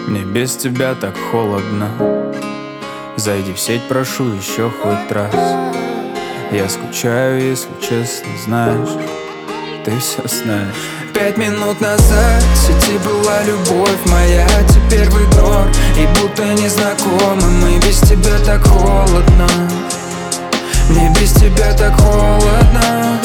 Мне без тебя так холодно. Зайди в сеть, прошу, еще хоть раз. Я скучаю, если честно, знаешь. Ты все знаешь. 5 минут назад в сети была любовь моя, теперь в игнор. И будто незнакомы, мы без тебя так холодно. Мне без тебя так холодно.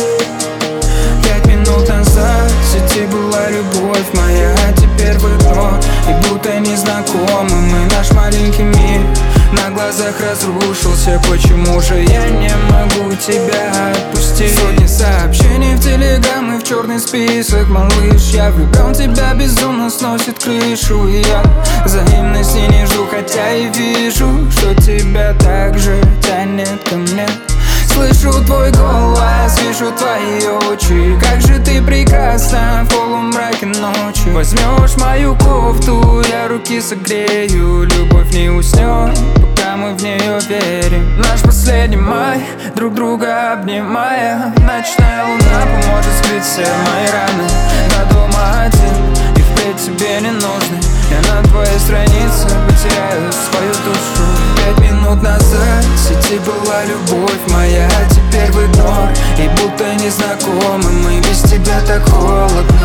5 минут назад в сети была любовь моя, теперь в игнор. И будто незнакомы, мы наш маленький мир на глазах разрушился. Почему же я не могу тебя отпустить? Сотни сообщений в телеграм и в черный список. Малыш, я влюблен в тебя, безумно сносит крышу. И я взаимности не жду, хотя и вижу, что тебя так же тянет ко мне. Слышу твой голос, вижу твои очи. Как же ты прекрасна в полумраке ночи. Возьмешь мою кофту, я руки согрею. Любовь не уснет, пока мы в нее верим. Наш последний май, друг друга обнимая. Ночная луна поможет скрыть все мои раны. До дома один, и впредь тебе не нужны. Я на твоей странице потеряю свою душу. 5 минут назад в сети была любовь моя, теперь в игнор. И будто незнакомы, мы без тебя так холодно.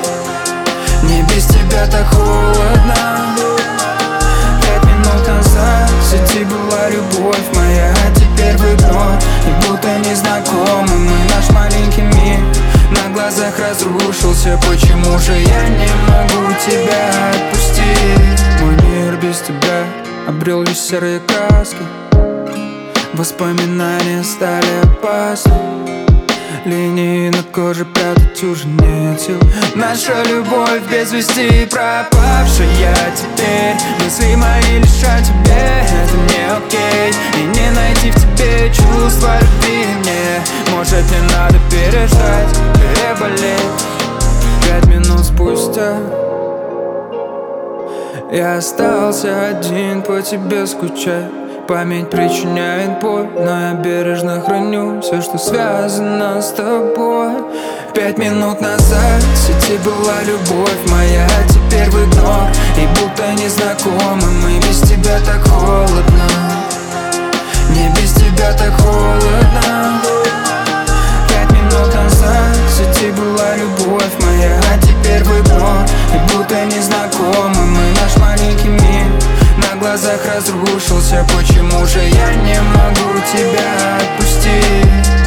Мне без тебя так холодно. 5 минут назад в сети была любовь моя, теперь в игнор. И будто незнакомы, мы наш маленький мир на глазах разрушился. Почему же я не могу тебя отпустить? Мой мир без тебя обрел лишь серые краски. Воспоминания стали опасны. Линии на коже прятать уже нет сил. Наша любовь без вести пропавшая теперь. Мысли мои лишь о тебе, это не окей. И не найти в тебе чувства любви мне. Может, не надо переждать, переболеть. 5 минут спустя я остался один по тебе скучать. Память причиняет боль, но я бережно храню все, что связано с тобой. 5 минут назад в сети была любовь моя, теперь в игнор. И будто незнакомы, мы без тебя так холодно. Мне без тебя так холодно. 5 минут назад в сети была любовь моя, теперь в игнор. И будто незнакомы, мы наш маленький мир на глазах разрушился. Почему же я не могу тебя отпустить?